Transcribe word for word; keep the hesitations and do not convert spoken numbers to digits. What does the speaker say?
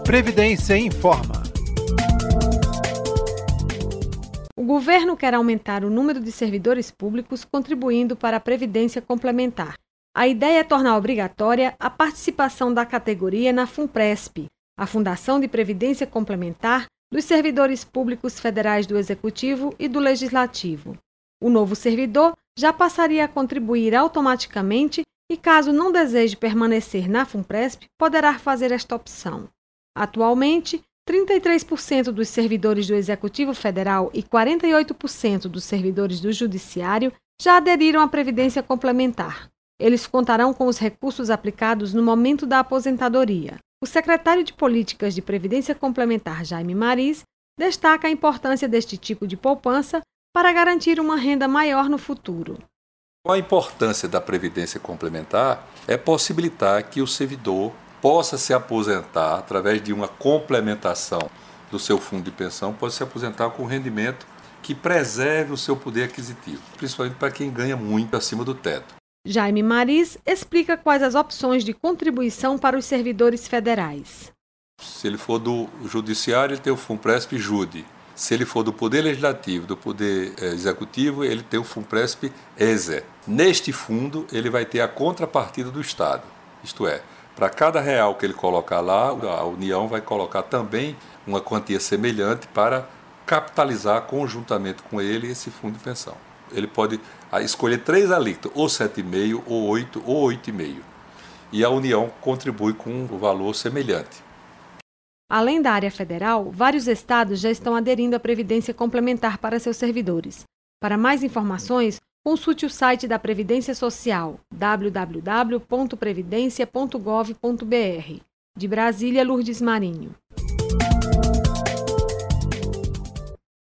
Previdência Informa. O governo quer aumentar o número de servidores públicos contribuindo para a Previdência Complementar. A ideia é tornar obrigatória a participação da categoria na FUNPRESP, a Fundação de Previdência Complementar dos servidores públicos federais do Executivo e do Legislativo. O novo servidor já passaria a contribuir automaticamente e, caso não deseje permanecer na FUNPRESP, poderá fazer esta opção. Atualmente, trinta e três por cento dos servidores do Executivo Federal e quarenta e oito por cento dos servidores do Judiciário já aderiram à Previdência Complementar. Eles contarão com os recursos aplicados no momento da aposentadoria. O secretário de Políticas de Previdência Complementar, Jaime Mariz, destaca a importância deste tipo de poupança para garantir uma renda maior no futuro. A importância da Previdência Complementar é possibilitar que o servidor possa se aposentar através de uma complementação do seu fundo de pensão, pode se aposentar com rendimento que preserve o seu poder aquisitivo, principalmente para quem ganha muito acima do teto. Jaime Mariz explica quais as opções de contribuição para os servidores federais. Se ele for do Judiciário, ele tem o FUNPRESP-JUDE. Se ele for do Poder Legislativo, do Poder Executivo, ele tem o FUNPRESP-ESE. Neste fundo, ele vai ter a contrapartida do Estado, isto é, para cada real que ele colocar lá, a União vai colocar também uma quantia semelhante para capitalizar conjuntamente com ele esse fundo de pensão. Ele pode escolher três alíquotas, ou sete vírgula cinco, ou oito, ou oito vírgula cinco. E a União contribui com o valor semelhante. Além da área federal, vários estados já estão aderindo à Previdência Complementar para seus servidores. Para mais informações, consulte o site da Previdência Social, w w w ponto previdência ponto gov ponto b r. De Brasília, Lourdes Marinho.